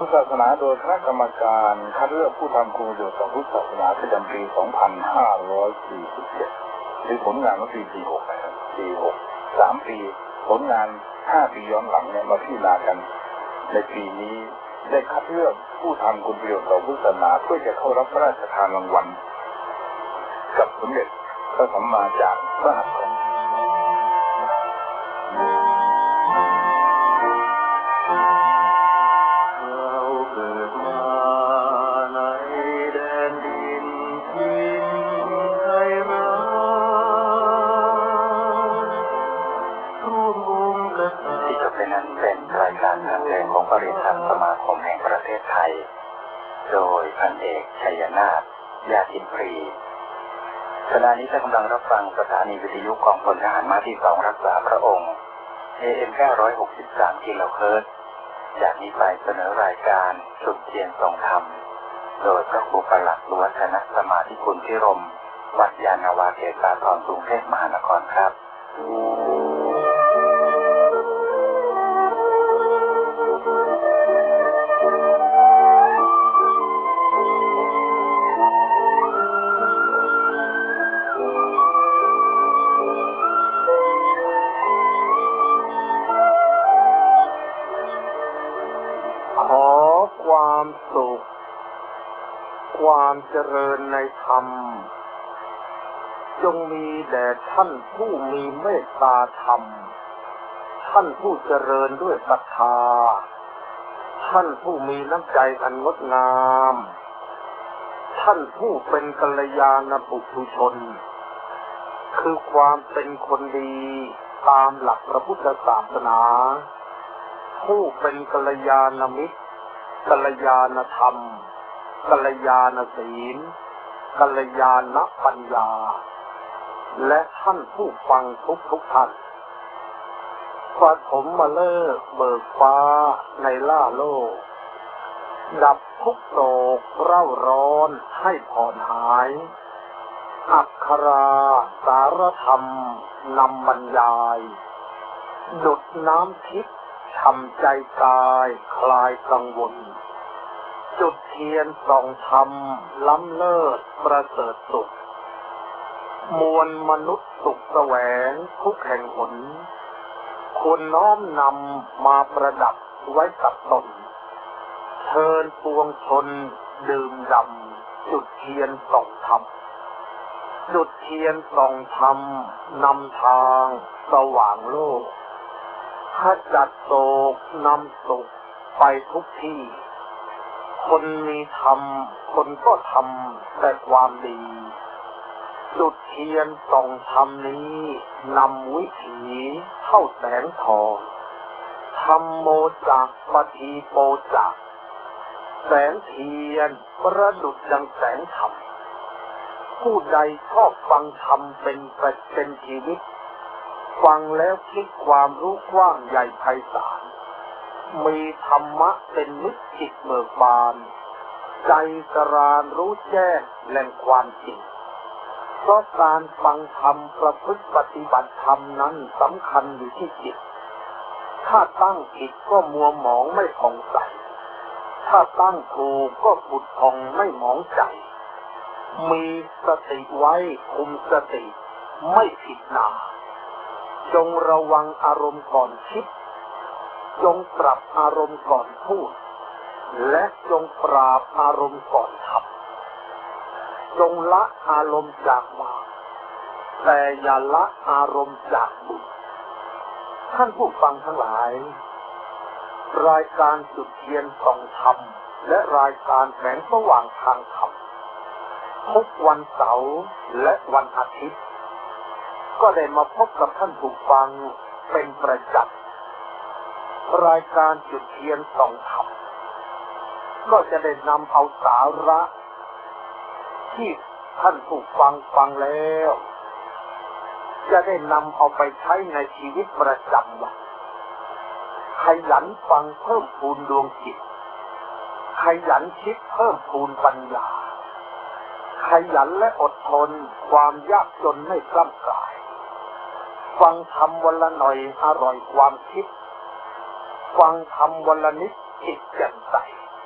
พุทธศาสนาโดยคณะกรรมการคัดเลือกผู้ทำคุณประโยชน์ต่อพุทธศาสนาประจำปี 2547 หรือผลงานเมื่อปี 46 นะครับ ปี 6 3 ปี ผลงาน 5 ปีย้อนหลังเนี่ยมาพิจารณากันในปีนี้ได้คัดเลือกผู้ทำคุณประโยชน์ต่อพุทธศาสนาเพื่อจะเข้ารับพระราชทานรางวัลกับสมเด็จพระสัมมาจารย์พระหัตถ์ของรายการเพลงของปริษัทสมาคมแห่งประเทศไทยโดยพันเอกชัยนาถ ญาติปรีขณะนี้ท่านกำลังรับฟังสถานีวิทยุกองพลทหารม้าที่ 2รักษาพระองค์ AM 963 กิโลเฮิรตซ์จากนี้ไปเสนอรายการจุดเทียนส่องธรรมโดยพระครูประหลัดล้วนคณะสมาธิคุณพิรมวัดยานนาวาเขตสาทรกรุงเทพมหานครครับความสุขความเจริญในธรรมจงมีแด่ท่านผู้มีเมตตาธรรมท่านผู้เจริญด้วยศรัทธาท่านผู้มีน้ำใจอันงดงามท่านผู้เป็นกัลยาณปุถุชนคือความเป็นคนดีตามหลักพระพุทธศาสนาผู้เป็นกัลยาณมิตรกัลยาณธรรมกัลยาณศีลกัลยาณปัญญาและท่านผู้ฟังทุกท่านปฐมมาเลิกเบิกฟ้าในล่าโลกดับทุกโศกเร่าร้อนให้ผ่อนหายอักขราสารธรรมนำบรรยายดุจน้ำทิพย์ทำใจกายคลายกังวลจุดเทียนส่องธรรมล้ำเลิศประเสริฐสุขมวลมนุษย์สุขแสวงทุกแห่งหนควรน้อมนำมาประดับไว้กับตนเชิญปวงชนดื่มด่ำจุดเทียนส่องธรรมจุดเทียนส่องธรรมนำทางสว่างโลกขจัดโศกนำสุขไปทุกที่คนมีธรรมคนก็ทำแต่ความดีจุดเทียนส่องธรรมนี้นำวิถีเข้าแสงทองธรรมโมจักปฏิโปจักแสงเทียนประดุจดังแสงธรรมผู้ใดชอบฟังธรรมเป็นชีวิตฟังแล้วคิดความรู้กว้างใหญ่ไพศาลมีธรรมะเป็นมิตรจิตเบิกบานใจสรานรู้แจ้งแหล่งความจริงเพราะการฟังธรรมประพฤติปฏิบัติธรรมนั้นสำคัญอยู่ที่จิตถ้าตั้งผิดก็มัวหมองไม่ผ่องใสถ้าตั้งถูกก็ผุดผ่องไม่หมองใจมีสติไว้คุมสติไม่ผิดนาจงระวังอารมณ์ก่อนคิดจงปรับอารมณ์ก่อนพูดและจงปราบอารมณ์ก่อนทำจงละอารมณ์จากบาปแต่อย่าละอารมณ์จากบุญท่านผู้ฟังทั้งหลายรายการจุดเทียนส่องธรรมและรายการแสงสว่างทางธรรมทุกวันเสาร์และวันอาทิตย์ก็ได้มาพบกับท่านผู้ฟังเป็นประจำรายการจุดเทียนส่องธรรมก็จะได้นำเอาสาระที่ท่านผู้ฟังแล้วจะได้นำเอาไปใช้ในชีวิตประจำวันขยันฟังเพิ่มพูนดวงจิตขยันคิดเพิ่มพูนปัญญาขยันและอดทนความยากจนไม่กล้ำกลายฟังธรรมวันละหน่อยอร่อยความคิดฟังธรรมวันละนิดจิตแจ่มใส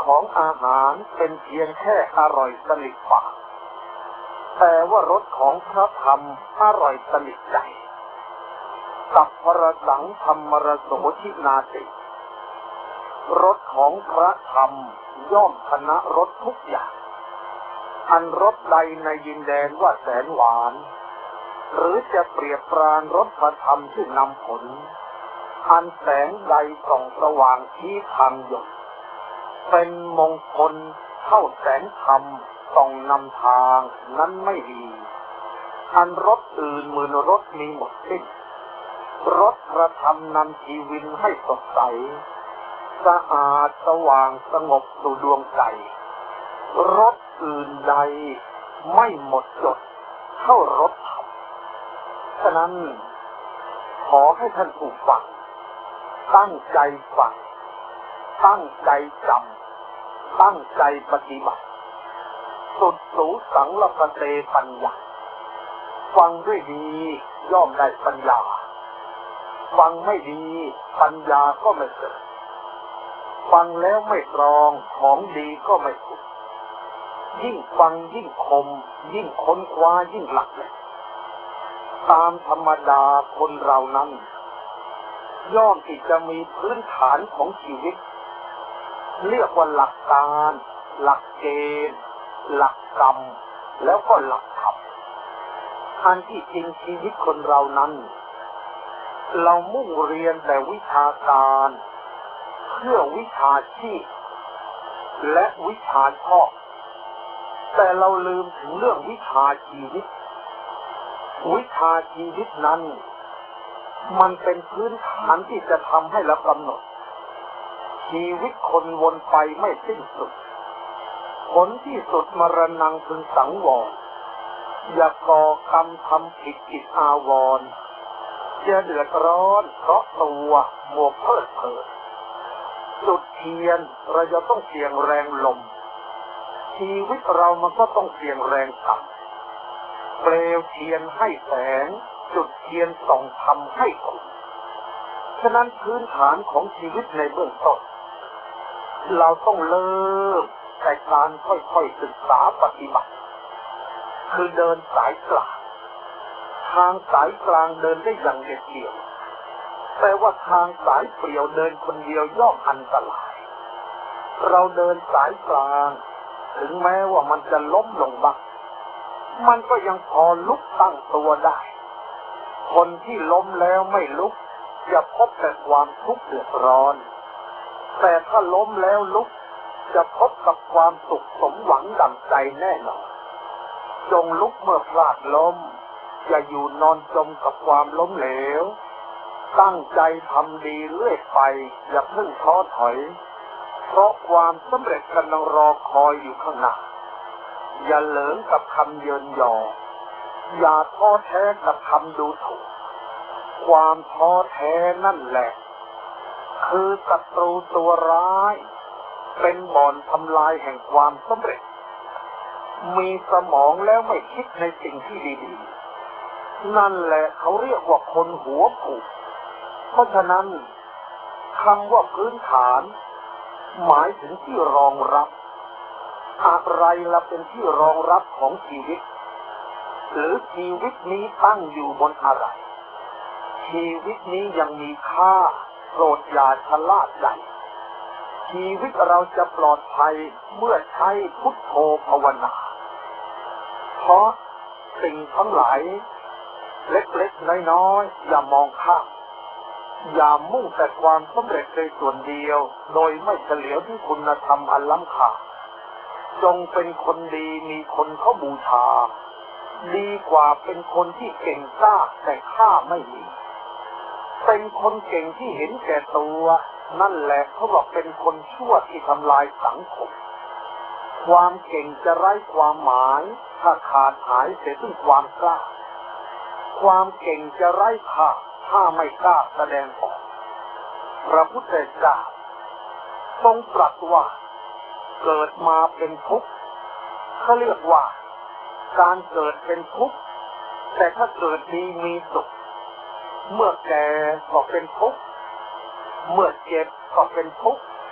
ของอาหารเป็นเพียงแค่อร่อยสนิทปากแต่ว่ารสของพระธรรมอร่อยสนิทใจสัพพรสังธรรมรโสทินาติรสของพระธรรมย่อมชนะรสทุกอย่างอันรสใดในยินแดนว่าแสนหวานหรือจะเปรียบปรานรสพระธรรมที่นำผลอันแสงใดส่องสว่างชี้ทางหยดเป็นมงคลเท่าแสงธรรมส่องนำทางนั้นไม่มีอันรสอื่นหมื่นรสมีหมดสิ้นรสพระธรรมนำชีวิตให้สดใสสะอาดสว่างสงบสู่ดวงใจรสอื่นใดไม่หมดจดเท่ารสธรรมฉะนั้นขอให้ท่านผู้ฟังตั้งใจฟังตั้งใจจำตั้งใจปฏิบัติสุดสูสังลปเตปัญญาฟังด้วยดีย่อมได้ปัญญาฟังไม่ดีปัญญาก็ไม่เกิดฟังแล้วไม่ตรองของดีก็ไม่ถูกยิ่งฟังยิ่งคมยิ่งค้นคว้ายิ่งหลักเลยตามธรรมดาคนเรานั้นย่อมที่จะมีพื้นฐานของชีวิตเรียกว่าหลักการหลักเกณฑ์หลักกรรมแล้วก็หลักธรรมอันที่จริงชีวิตคนเรานั้นเรามุ่งเรียนแต่วิชาการเพื่อวิชาชีพและวิชาชอบแต่เราลืมถึงเรื่องวิชาชีวิตวิชาชีวิตนั้นมันเป็นพื้นฐานที่จะทำให้เรากำหนดชีวิตคนวนไปไม่สิ้นสุดผลที่สุดมรณงพึงสังวรอย่าก่อกรรมทำผิดกิจอาวรณ์จะเดือดร้อนเพราะตัวมัวเพลิดเพลินจุดเทียนเราจะต้องเสี่ยงแรงลมชีวิตเรามันก็ต้องเสี่ยงแรงต่ำเปลวเทียนให้แสงจุดเทียนส่องธรรมให้คุณฉะนั้นพื้นฐานของชีวิตในเบื้องต้นเราต้องเริ่มแต่การค่อยๆศึกษาปฏิบัติคือเดินสายกลางทางสายกลางเดินได้อย่างเด็ดเดี่ยวแต่ว่าทางสายเปลี่ยวเดินคนเดียวย่อมอันตรายเราเดินสายกลางถึงแม้ว่ามันจะล้มลงบ้างมันก็ยังพอลุกตั้งตัวได้คนที่ล้มแล้วไม่ลุกจะพบแต่ความทุกข์เดือดร้อนแต่ถ้าล้มแล้วลุกจะพบกับความสุขสมหวังดั่งใจแน่นอนจงลุกเมื่อพลาดล้มอย่าอยู่นอนจมกับความล้มเหลวตั้งใจทำดีเรื่อยไปอย่าเพิ่งท้อถอยเพราะความสำเร็จกำลังรอคอยอยู่ข้างหน้าอย่าเหลิงกับคำเยินยออย่าท้อแท้กับคำดูถูกความท้อแท้นั่นแหละคือศัตรูตัวร้ายเป็นบ่อนทำลายแห่งความสำเร็จมีสมองแล้วไม่คิดในสิ่งที่ดีๆนั่นแหละเขาเรียกว่าคนหัวผูกเพราะฉะนั้นคำว่าพื้นฐานหมายถึงที่รองรับอะไรล่ะเป็นที่รองรับของชีวิตหรือชีวิตนี้ตั้งอยู่บนอะไรชีวิตนี้ยังมีค่าโปรดอย่าชะล่าใจชีวิตเราจะปลอดภัยเมื่อใช้พุทโธภาวนาเพราะสิ่งทั้งหลายเล็กๆน้อยๆอย่ามองข้ามอย่ามุ่งแต่ความสำเร็จในส่วนเดียวโดยไม่เฉลียวที่คุณธรรมอันล้ำค่าจงเป็นคนดีมีคนเขาบูชาดีกว่าเป็นคนที่เก่งกล้าแต่ข้าไม่มีเป็นคนเก่งที่เห็นแก่ตัวนั่นแหละเขาบอกเป็นคนชั่วที่ทำลายสังคมความเก่งจะไร้ความหมายถ้าขาดหายเสียซึ่งความกล้าความเก่งจะไร้ค่าถ้าไม่กล้าแสดงออกพระพุทธเจ้าทรงตรัสว่าเกิดมาเป็นทุกข์เขาเรียกว่าการเกิดเป็นทุกข์แต่ถ้าเกิดดีมีสุขเมื่อแก่ก็เป็นทุกข์เมื่อเจ็บก็เป็นทุกข์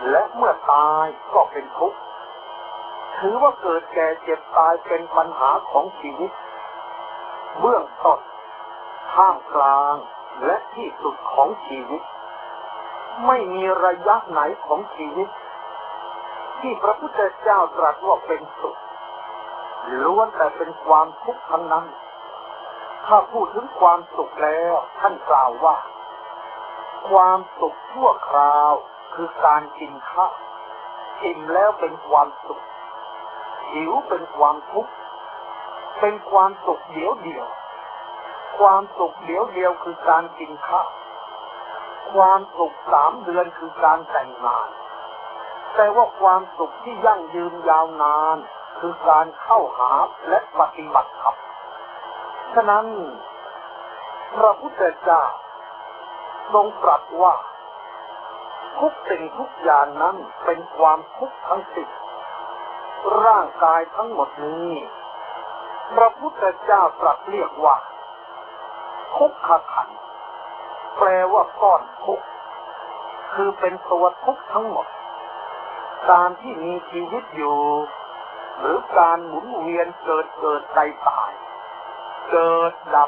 และเมื่อตายก็เป็นทุกข์ถือว่าเกิดแก่เจ็บตายเป็นปัญหาของชีวิตเบื้องต้นท่ามกลางและที่สุดของชีวิตไม่มีระยะไหนของชีวิตที่พระพุทธเจ้าตรัสว่าเป็นสุขล้วนแต่เป็นความทุกข์ทั้งนั้นถ้าพูดถึงความสุขแล้วท่านกล่าวว่าความสุขชั่วคราวคือการกินข้าวอิ่มแล้วเป็นความสุขหิวเป็นความทุกข์เป็นความสุขเดียวเดียวความสุขเดียวเดียวคือการกินข้าวความสุข3 เดือนคือการแต่งงานแต่ว่าความสุขที่ยั่งยืนยาวนานคือการเข้าหาและปฏิบัติธรรมฉะนั้นพระพุทธเจ้าทรงตรัสว่าทุกสิ่งทุกอย่างนั้นเป็นความทุกข์ทั้งสิ้นร่างกายทั้งหมดนี้พระพุทธเจ้าตรัสเรียกว่าทุกขขันธ์แปลว่าก้อนทุกข์คือเป็นตัวทุกข์ทั้งหมดการที่มีชีวิตอยู่หรือการหมุนเวียนเกิดตายเกิดดับ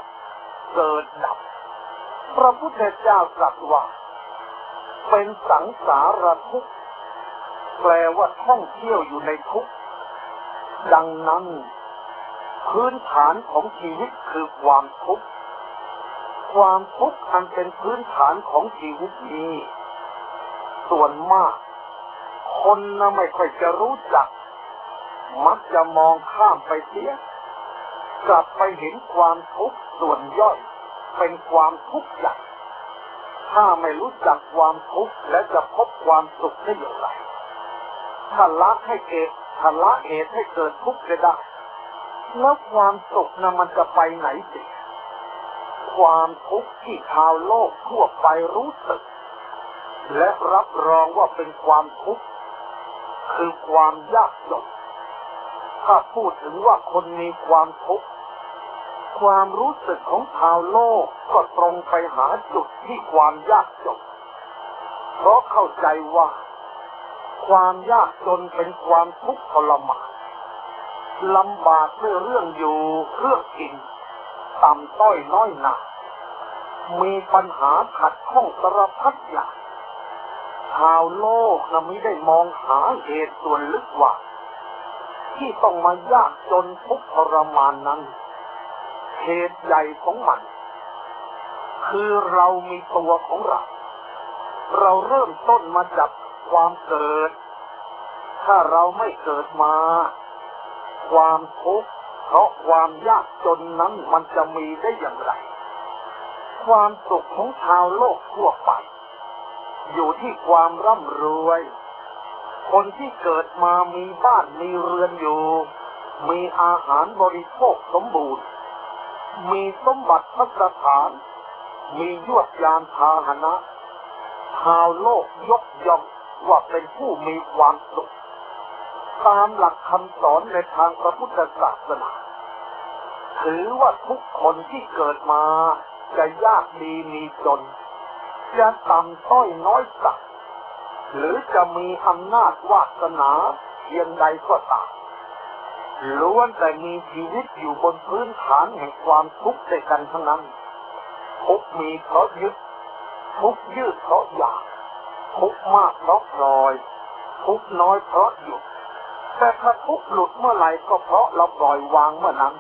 พระพุทธเจ้าตรัสว่าเป็นสังสารทุกข์แปลว่าท่องเที่ยวอยู่ในทุกข์ดังนั้นพื้นฐานของชีวิตคือความทุกข์ความทุกข์อันเป็นพื้นฐานของชีวิตนี้ส่วนมากคนไม่ค่อยจะรู้จักมักจะมองข้ามไปเสียกลับไปเห็นความทุกข์ส่วนย่อยเป็นความทุกข์ใหญ่ถ้าไม่รู้จักความทุกข์และจะพบความสุขได้อย่างไรถ้าละเหตุให้เกิดทุกข์จะได้แล้วความสุขมันจะไปไหนสิความทุกข์ที่ชาวโลกทั่วไปรู้สึกและรับรองว่าเป็นความทุกข์คือความยากจนถ้าพูดถึงว่าคนมีความทุกข์ความรู้สึกของชาวโลกก็ตรงไปหาจุดที่ความยากจนเพราะเข้าใจว่าความยากจนเป็นความทุกข์ทรมานลำบากด้วยเรื่องอยู่เรื่องกินต่ำต้อยน้อยหนามีปัญหาขัดข้องสารพัดอย่างชาวโลกไม่ได้มองหาเหตุส่วนลึกว่าที่ต้องมายากจนทุกข์ทรมานนั้นเหตุใหญ่ของมันคือเรามีตัวของเราเริ่มต้นมาจากความเกิดถ้าเราไม่เกิดมาความทุกข์เพราะความยากจนนั้นมันจะมีได้อย่างไรความสุขของชาวโลกทั่วไปอยู่ที่ความร่ำรวยคนที่เกิดมามีบ้านมีเรือนอยู่มีอาหารบริโภคสมบูรณ์มีสมบัติพัสถานมียวดยานพาหนะชาวโลกยกย่องว่าเป็นผู้มีความสุขตามหลักคำสอนในทางพระพุทธศาสนาถือว่าทุกคนที่เกิดมาจะยากดีมีจนจะต่ำต้อยน้อยสักหรือจะมีอำนาจวาสนาเพียงใดก็ตามล้วนแต่มีชีวิตอยู่บนพื้นฐานแห่งความทุกข์ด้วยกันทั้งนั้นทุกข์มีเพราะยึดทุกข์ยืดเพราะอยากทุกข์มากเพราะปล่อยทุกข์น้อยเพราะหยุดแต่ถ้าทุกข์หลุดเมื่อไหร่ก็เพราะเราปล่อยวางเมื่อนั้น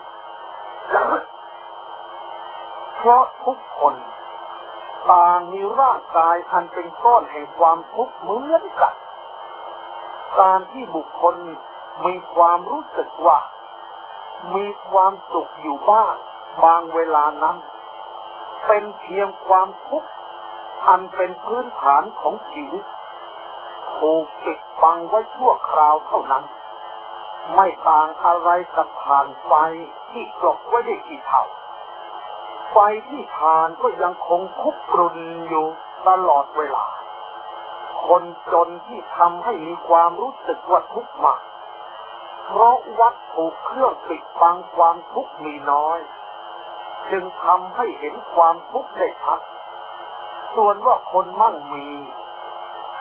เพราะทุกคนต่างมีร่างกายอันเป็นก้อนแห่งความทุกข์เหมือนกันการที่บุคคลมีความรู้สึกว่ามีความสุขอยู่บ้างบางเวลานั้นเป็นเพียงความทุกข์อันเป็นพื้นฐานของชีวิตถูกปิดบังไว้ชั่วคราวเท่านั้นไม่ต่างอะไรกับถ่านไฟที่กลบไว้ได้กี่เท่าไฟที่ทานก็ยังคงคุกรุ่นอยู่ตลอดเวลาคนจนที่ทำให้มีความรู้สึกว่าทุกข์มากเพราะวัตถุเครื่องปิดบังความทุกข์มีน้อยจึงทำให้เห็นความทุกข์ได้ชัดส่วนว่าคนมั่งมี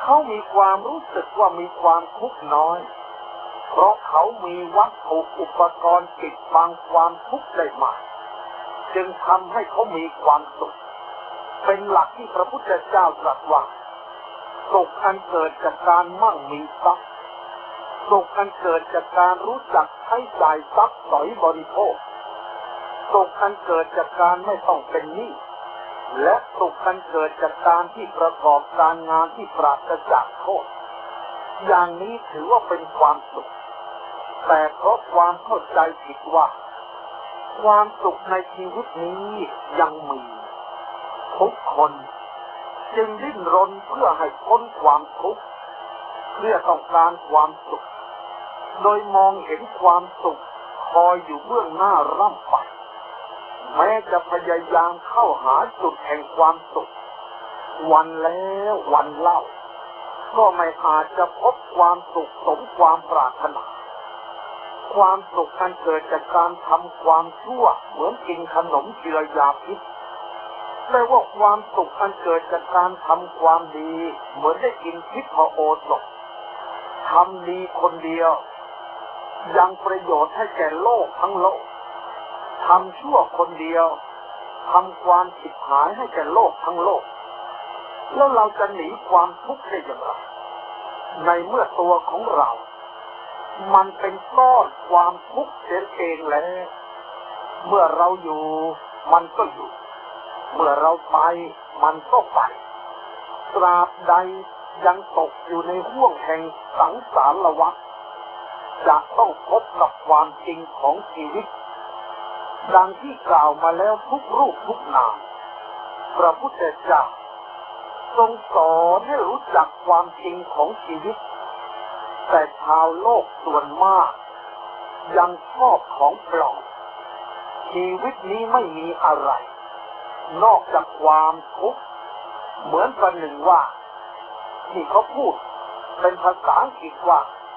เขามีความรู้สึกว่ามีความทุกข์น้อยเพราะเขามีวัตถุอุปกรณ์ปิดบังความทุกข์ได้มากจึงทำให้เขามีความสุขเป็นหลักที่พระพุทธเจ้าตรัสว่าสุขอันเกิดจากการมั่งมีทรัพย์สุขอันเกิดจากการรู้จักใช้จ่ายทรัพย์สอยบริโภคสุขอันเกิดจากการไม่ต้องเป็นหนี้และสุขอันเกิดจากการที่ประกอบการงานที่ปราศจากโทษอย่างนี้ถือว่าเป็นความสุขแต่เพราะความเข้าใจผิดว่าความสุขในชีวิตนี้ยังมีทุกคนจึงดิ้นรนเพื่อให้พ้นความทุกข์เพื่อต้องการความสุขโดยมองเห็นความสุขคอยอยู่เบื้องหน้าร่ำไปแม้จะพยายามเข้าหาจุดแห่งความสุขวันแล้ววันเล่าก็ไม่อาจจะพบความสุขสมความปรารถนาความสุขอันเกิดจากการทำความชั่วเหมือนกินขนมเจือยาพิษแต่ว่าความสุขอันเกิดจากการทำความดีเหมือนได้กินทิพโอสถทำดีคนเดียวยังประโยชน์ให้แก่โลกทั้งโลกทำชั่วคนเดียวทำความผิดหายให้แก่โลกทั้งโลกแล้วเราจะหนีความทุกข์ได้อย่างไรในเมื่อตัวของเรามันเป็นก้อนความทุกข์เสียเองแล้วเมื่อเราอยู่มันก็อยู่เมื่อเราไปมันก็ไปตราบใดยังตกอยู่ในห้วงแห่งสังสารวัฏจะต้องพบกับความจริงของชีวิตดังที่กล่าวมาแล้วทุกรูปทุกนามพระพุทธเจ้าทรงสอนให้รู้จักความจริงของชีวิตแต่ชาวโลกส่วนมากยังชอบของปลอมชีวิตนี้ไม่มีอะไรนอกจากความทุกข์เหมือนประหนึ่งว่าที่เขาพูดเป็นภาษาอังกฤษว่า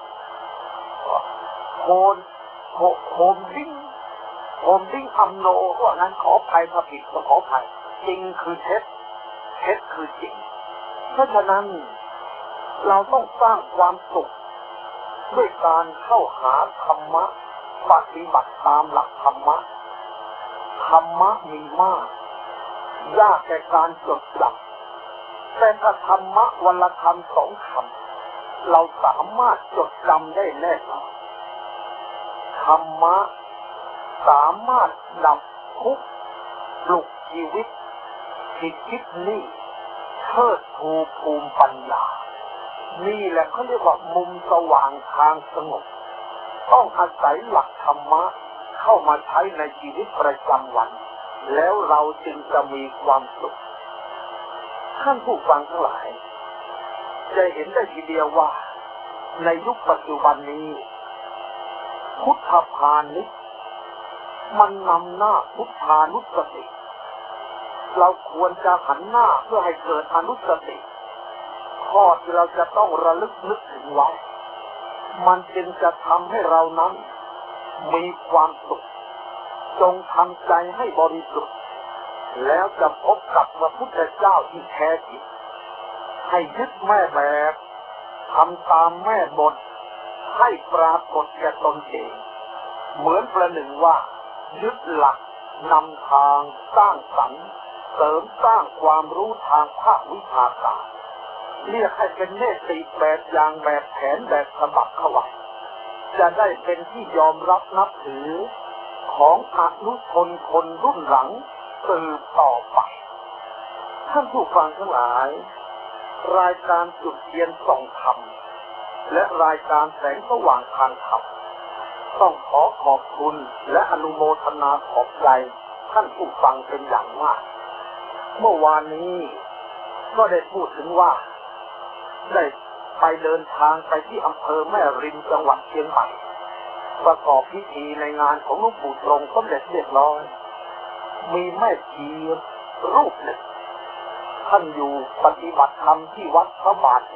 โฮมดิ้งอัมโนว่างั้นขออภัยถ้าผิดก็ขออภัยจริงคือเท็จเท็จคือจริงเพราะฉะนั้นเราต้องสร้างความสุขด้วยการเข้าหาธรรมะปฏิบัติตามหลักธรรมะธรรมะมีมากยากแก่การจดจำแต่ถ้าธรรมะวันละคำสองคำเราสามารถจดจำได้แน่นอนธรรมะสามารถดับทุกข์ปลุกชีวิตที่คิดนี่เทิดทูภูมิปัญญานี่แหละเขาเรียกว่ามุมสว่างทางสงบต้องอาศัยหลักธรรมะเข้ามาใช้ในชีวิตประจำวันแล้วเราจึงจะมีความสุขท่านผู้ฟังทั้งหลายจะเห็นได้ทีเดียวว่าในยุคปัจจุบันนี้พุทธพาณิชย์มันนำหน้าพุทธานุสติเราควรจะหันหน้าเพื่อให้เกิดอนุสติข้อที่เราจะต้องระลึกนึกถึงไว้มันจึงจะทำให้เรานั้นมีความสุขจงทำใจให้บริสุทธิ์แล้วจะพบกับพระพุทธเจ้าที่แท้จริงให้ยึดแม่แบบทำตามแม่บทให้ปรากฏแก่ตนเองเหมือนประหนึ่งว่ายึดหลักนำทางสร้างสรรค์เสริมสร้างความรู้ทางภาควิชาการเรียกให้เป็นเนติแบบอย่างแบบแผนแบบฉบับเข้าไว้จะได้เป็นที่ยอมรับนับถือของอนุชนคนรุ่นหลังสืบต่อไปท่านผู้ฟังทั้งหลายรายการจุดเทียนส่องธรรมและรายการแสงสว่างทางธรรมต้องขอบคุณและอนุโมทนาขอบใจท่านผู้ฟังเป็นอย่างมากเมื่อวานนี้ก็ได้พูดถึงว่าได้ไปเดินทางไปที่อำเภอแม่ริมจังหวัดเชียงใหม่ประกอบพิธีในงานของหลวงปู่ตรงสำเร็จเรียบร้อยมีแม่ชีรูปหนึ่งท่านอยู่ปฏิบัติธรรมที่วัดพระบาท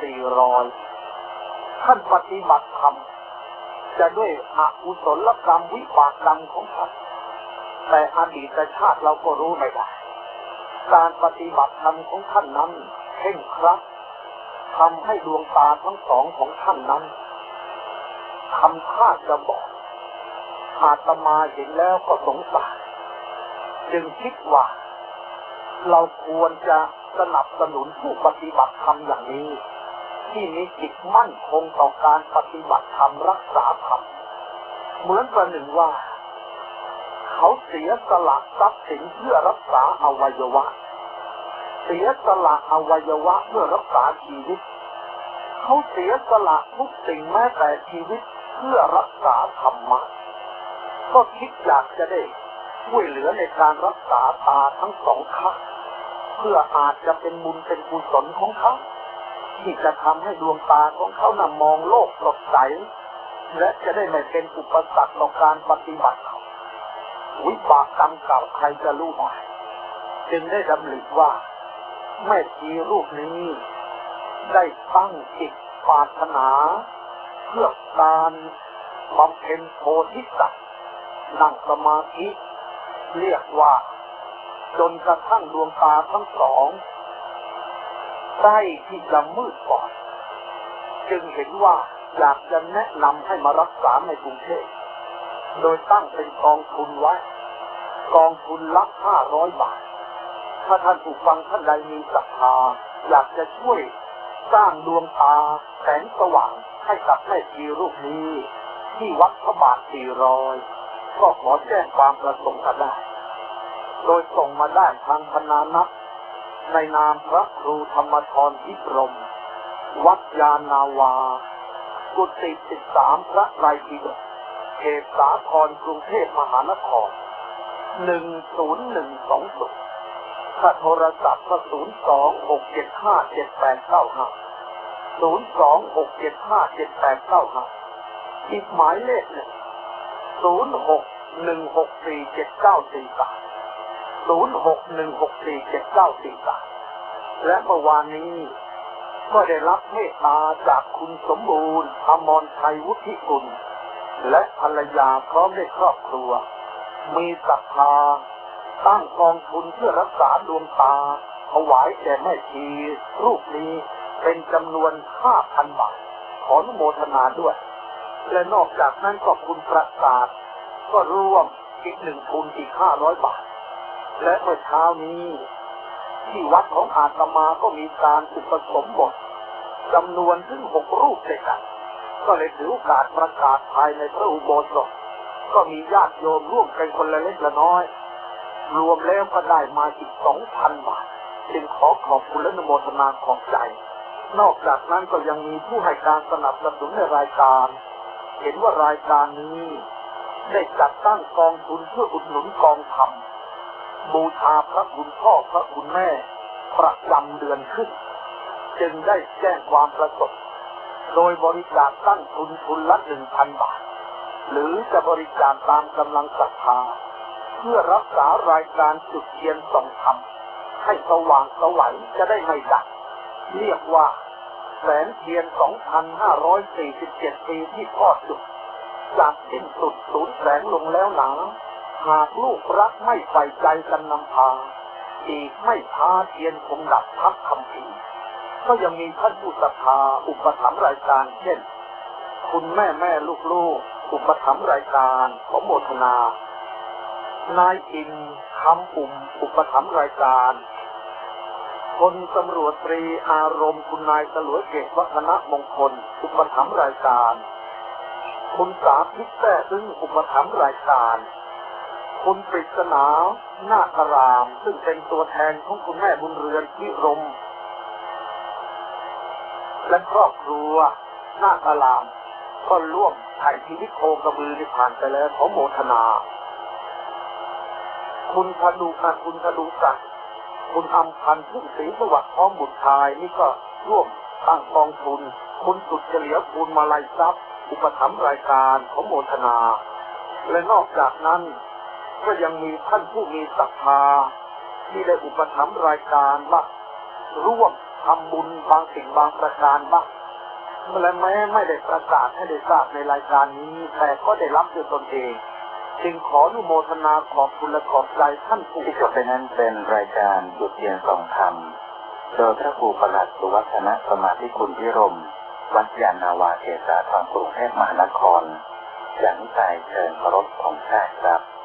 400ท่านปฏิบัติธรรมจะด้วยอกุศลกรรมวิบากกรรมของท่านแต่อดีตชาติเราก็รู้ไม่ได้การปฏิบัติธรรมของท่านนั้นเคร่งครัดทำให้ดวงตาทั้งสองของท่านนั้นทำท่าจะบอดอาตมาเห็นแล้วก็สงสารจึงคิดว่าเราควรจะสนับสนุนผู้ปฏิบัติธรรมอย่างนี้ที่มีจิตมั่นคงต่อการปฏิบัติธรรมรักษาธรรมเหมือนประหนึ่งว่าเขาเสียสละทรัพย์สินเพื่อรักษาอวัยวะเสียสละอวัยวะเพื่อรักษาชีวิตเขาเสียสละทุกสิ่งแม้แต่ชีวิตเพื่อรักษาธรรมะก็คิดอยากจะได้ช่วยเหลือในการรักษาตาทั้งสองข้างเพื่ออาจจะเป็นบุญเป็นกุศลของเขาที่จะทำให้ดวงตาของเขานำมองโลกสดใสและจะได้ไม่เป็นอุปสรรคต่อการปฏิบัติวิบากกรรมเก่าใครจะรู้ได้จึงได้ดำริว่าแม่ชีรูปนี้ได้ตั้งจิตปรารถนาเพื่อการบำเพ็ญโพธิสัตว์นั่งสมาธิเรียกว่าจนกระทั่งดวงตาทั้งสองใกล้ที่จะมืดบอดจึงเห็นว่าอยากจะแนะนำให้มารักษาในกรุงเทพโดยตั้งเป็นกองทุนไว้กองทุนละ500 บาทถ้าท่านผู้ฟังท่านใดมีศรัทธาอยากจะช่วยสร้างดวงตาแสงสว่างให้กับแม่ชีรูปนี้ที่วัดพระบาท400ก็ขอแจ้งความประสงค์กันได้โดยส่งมาได้ทางพนานักในนามพระครูธรรมธรพิบรมวัดยานาวากุฏิ13พระไตรปิฎกเขตสาทรกรุงเทพมหานคร10120ถ้าโทรศัพท์ก็026757895 026757895อีกหมายเลข1 061647943 061647943และเมื่อวานนี้ก็ได้รับเมตตาจากคุณสมบูรณ์อมรชัยวุฒิกุลและภรรยาพร้อมด้วยครอบครัวมีศรัทธาตั้งกองทุนเพื่อรักษาดวงตาถวายแก่แม่ชีรูปนี้เป็นจำนวน 5,000 บาทขออนุโมทนาด้วยและนอกจากนั้นก็คุณประสาทก็ร่วมอีก1 ทุนอีก500 บาทและเมื่อเช้านี้ที่วัดของอาตมาก็มีการอุปสมบทจำนวนถึง6 รูปด้วยกันก็เลยถือโอกาสประกาศภายในพระอุโบสถก็มีญาติโยมร่วมกันคนละเล็กละน้อยรวมแล้วก็ได้มาอีก 2,000 บาทจึงขอขอบคุณและอนุโมทนาขอบใจนอกจากนั้นก็ยังมีผู้ให้การสนับสนุนในรายการเห็นว่ารายการนี้ได้จัดตั้งกองทุนเพื่ออุดหนุนกองธรรมบูชาพระคุณพ่อพระคุณแม่ประจำเดือนขึ้นจึงได้แจ้งความประสงค์โดยบริจาคตั้งทุนละ 1,000 บาทหรือจะบริจาคตามกำลังศรัทธาเพื่อรักษารายการจุดเทียนส่องธรรมให้สว่างสวัยจะได้ไม่ดับเรียกว่าแสงเทียน 2,547 ปีที่ทอดจุดจากสิ้นสุดสูญแสงลงแล้วหนาหากลูกรักไม่ใส่ใจกันนำพาอีกไม่ช้าเทียนคงดับทับคำพีก็ยังมีท่านผู้ศรัทธาอุปถัมภ์รายการเช่นคุณแม่ลูกอุปถัมภ์รายการขอโมทนานายอินคำปุ่มอุปถัมภ์รายการพลตำรวจตรีอารมณ์คุณนายสลวยเกศวัฒนมงคลอุปถัมภ์รายการคุณสาธิตแท้ซึ่งอุปถัมภ์รายการคุณปริศนานาครามซึ่งเป็นตัวแทนของคุณแม่บุญเรือนพิรมและครอบครัวนาครามก็ร่วมถ่ายชีวิตโคกระบือที่ผ่านไปแล้วขอโมทนาคุณธนูศักดิ์คุณอำพันธ์พึ่งศรีสวัสดิ์พร้อมบุตรชายนี่ก็ร่วมตั้งกองทุนคุณสุดเฉลียวภูลมาลัยทรัพย์อุปถัมภ์รายการขอโมทนาและนอกจากนั้นก็ยังมีท่านผู้มีศรัทธาที่ได้อุปถัมภ์รายการว่าร่วมทำบุญบางสิ่งบางประการบ้างและแม้ไม่ได้ประกาศให้ได้ทราบในรายการนี้แต่ก็ได้รับด้วยตนเองจึงขออนุโมทนาขอบคุณและขอบใจท่านผู้ที่จบไปนั้นเป็นรายการจุดเทียนส่องธรรมโดยพระครูประหลัดสุวัฒนสมาธิคุณพิรมวัดยานนาวาเขตสาทรกรุงเทพมหานครอย่างนิสัยเชิญเคารพธงชาติครับ